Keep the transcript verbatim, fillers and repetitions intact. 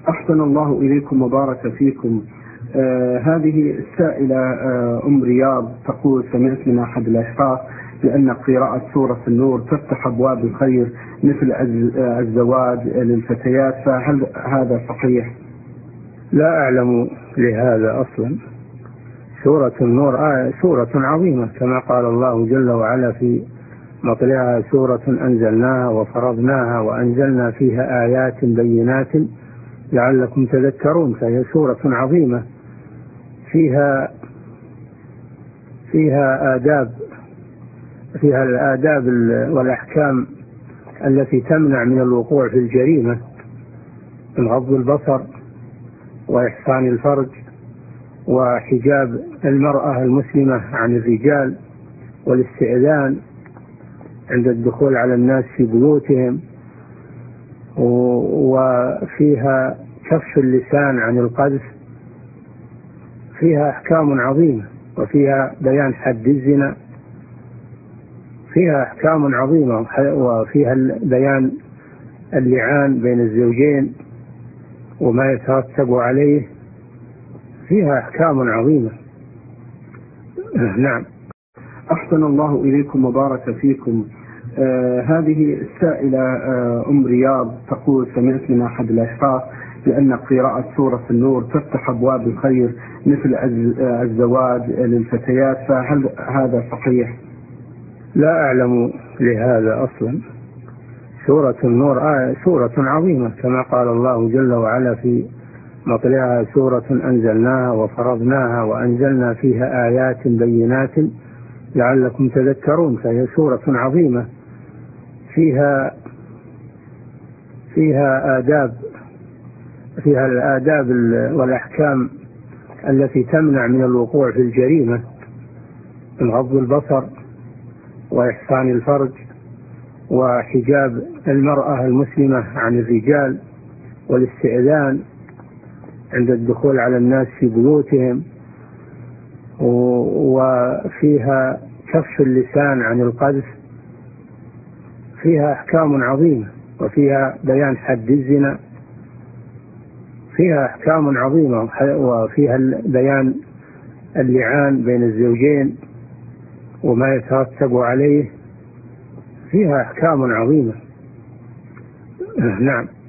أحسن الله إليكم وبارك فيكم. آه هذه السائلة آه أم رياض تقول: سمعت من أحد الأشخاص بأن قراءة سورة النور تفتح أبواب الخير مثل الزواج للفتيات، فهل هذا صحيح؟ لا أعلم لهذا أصلا. سورة النور آية سورة عظيمة كما قال الله جل وعلا في مطلعها: سورة أنزلناها وفرضناها وأنزلنا فيها آيات بينات لعلكم تذكرون. فهي سورة عظيمة فيها فيها آداب فيها الآداب والأحكام التي تمنع من الوقوع في الجريمة، من غض البصر وإحصان الفرج وحجاب المرأة المسلمة عن الرجال والاستئذان عند الدخول على الناس في بيوتهم، وفيها كف اللسان عن القذف. فيها أحكام عظيمة وفيها بيان حد الزنا. فيها أحكام عظيمة وفيها بيان اللعان بين الزوجين وما يترتب عليه. فيها أحكام عظيمة. نعم. أحسن الله إليكم وبارك فيكم. آه هذه السائلة آه أم رياض تقول: سمعت من أحد الأشخاص بأن قراءة سورة النور تفتح أبواب الخير مثل الزواج للفتيات، فهل هذا صحيح؟ لا أعلم لهذا أصلا. سورة النور آية سورة عظيمة كما قال الله جل وعلا في مطلعها: سورة أنزلناها وفرضناها وأنزلنا فيها آيات بينات لعلكم تذكرون. فهي سورة عظيمة فيها فيها آداب فيها الآداب والأحكام التي تمنع من الوقوع في الجريمة، من غض البصر وإحصان الفرج وحجاب المرأة المسلمة عن الرجال والاستئذان عند الدخول على الناس في بيوتهم، وفيها كف اللسان عن القذف. فيها أحكام عظيمة وفيها بيان حد الزنا. فيها أحكام عظيمة وفيها بيان اللعان بين الزوجين وما يترتب عليه. فيها أحكام عظيمة. نعم.